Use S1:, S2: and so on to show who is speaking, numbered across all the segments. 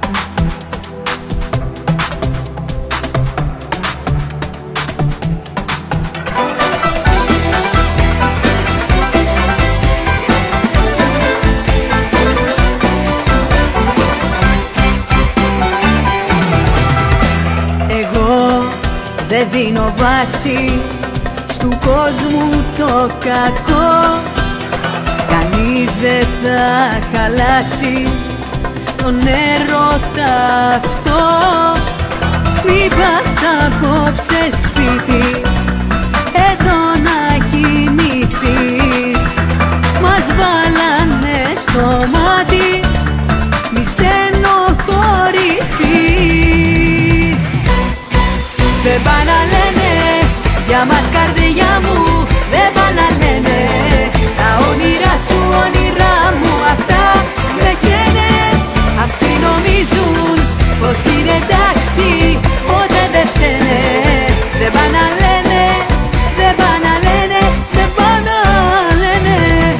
S1: Δεν δίνω βάση στου κόσμου το κακό. Κανείς δεν θα χαλάσει τον έρωτα αυτό. Μην πας απόψε σπίτι, εδώ να κοιμηθείς. Μας βάλανε στο μάτι, μη στενοχωρηθείς. Δεν πά' να λένε για μας καρδιά μου, δεν πά' να λένε τα όνειρά σου, όνειρά μου. Αυτά με καίνε, αυτοί νομίζουν πως είναι εντάξει, ποτέ δεν φταίνε. Δεν πά' να λένε, δεν πά' να λένε, δεν πά' να λένε.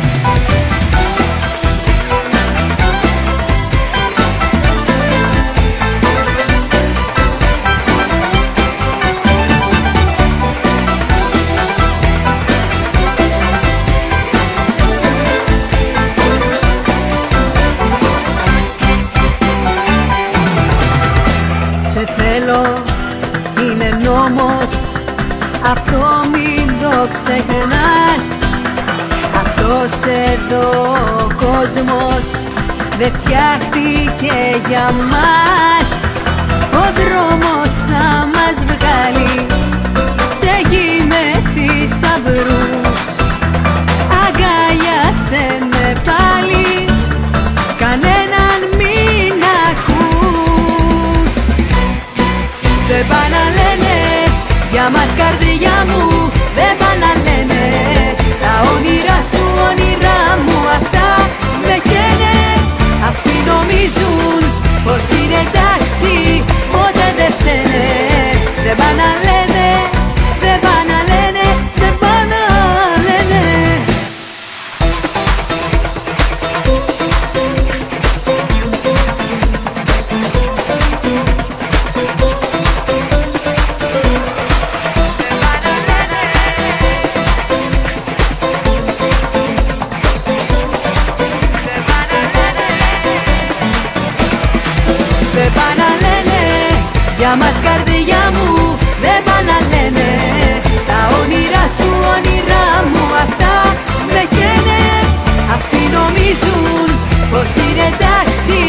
S1: Σε θέλω, είναι νόμος, αυτό μην το ξεχνάς. Αυτός εδώ ο κόσμος δεν φτιάχτηκε για μας. Ο δρόμος θα μας βγάλει σε γη με θησαυρούς. Αγκάλιασέ με πάλι, κανέναν μην ακούς. Δεν πά' να λένε για μας καρδιά μου, δεν πά' να λένε τα όνειρά σου, όνειρά μου. Αυτά με καίνε, αυτοί νομίζουν πως είναι εντάξει, ποτέ δεν φταίνε. Δεν πά' να λένε, δεν πά' να λένε, δεν πά' να λένε. Δεν πά' να λένε για μας καρδιά μου, δεν πά' να λένε τα όνειρά σου, όνειρά μου. Αυτά με καίνε, αυτοί νομίζουν πως είναι εντάξει,